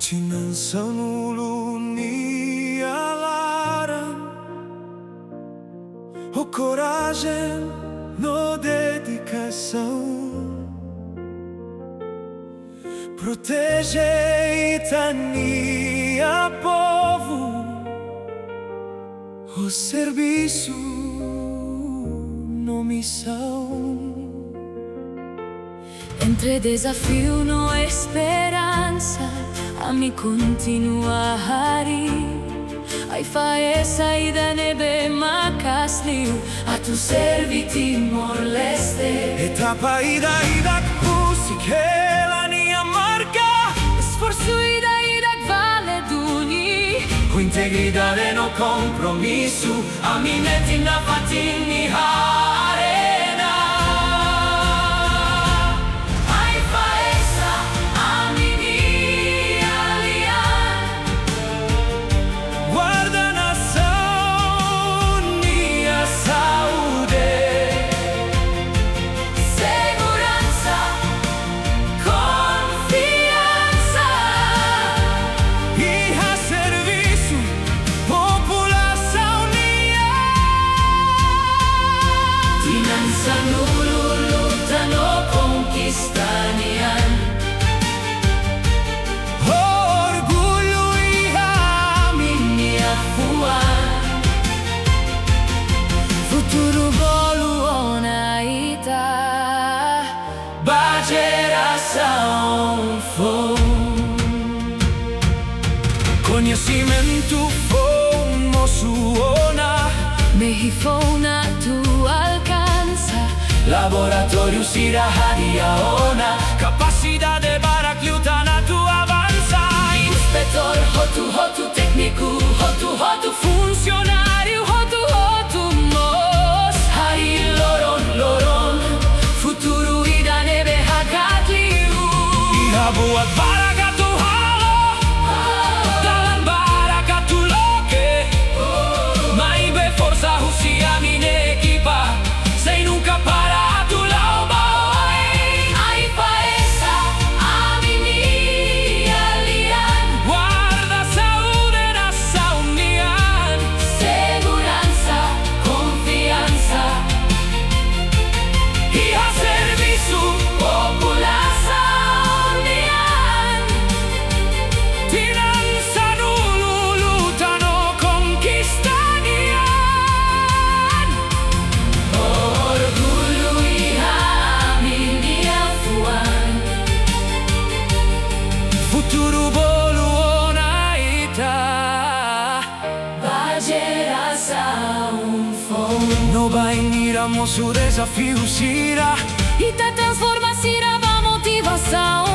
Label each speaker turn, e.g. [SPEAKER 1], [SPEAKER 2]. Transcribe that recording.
[SPEAKER 1] Tinang sa ulo niya laran o coragem no dedicação. Protege Itania povo o serviço no missão.
[SPEAKER 2] Entre desafio no esperança, a me continuar. Ai fae saída nebe macasliu, a tu serviti morleste.
[SPEAKER 1] Etapa ida pusike la nia marca.
[SPEAKER 2] Esforço ida vale duni.
[SPEAKER 1] Com integridade no compromisso, a mi metti na fatini arena.
[SPEAKER 2] Ai faesa a mini alian.
[SPEAKER 1] Guarda nação, nia saúde,
[SPEAKER 2] Segurança, confiança.
[SPEAKER 1] e a serviço, população nia.
[SPEAKER 2] Tinansa luta no conquistanian.
[SPEAKER 1] Orgulho e a
[SPEAKER 2] Minha fuan. Futuro bolo onaita.
[SPEAKER 1] geração foi. Conhecimento famoso ona,
[SPEAKER 2] Mehifona tu alcança.
[SPEAKER 1] laboratório sirahadia ona, capacidade para lutar na tua avança.
[SPEAKER 2] Inspetor, hotu técnico, hotu funcionário, hotu mos. Hari loron, futuro ida nebe hakatliu.
[SPEAKER 1] E a boa baracatu halo, talan baracatu loke. Mai be força Russia mine equipa, sem nunca parar do lauba.
[SPEAKER 2] Ai faesa a mini alian.
[SPEAKER 1] Guarda saúde nação nian,
[SPEAKER 2] Segurança, confiança.
[SPEAKER 1] e a serviço
[SPEAKER 2] População nian.
[SPEAKER 1] Tinança no luta no conquista nian.
[SPEAKER 2] Orgulho e a minha fuan.
[SPEAKER 1] Futuro bolo onaita.
[SPEAKER 2] A geração foi.
[SPEAKER 1] No bainiramos o desafio sira.
[SPEAKER 2] E tá transforma-se a motivação.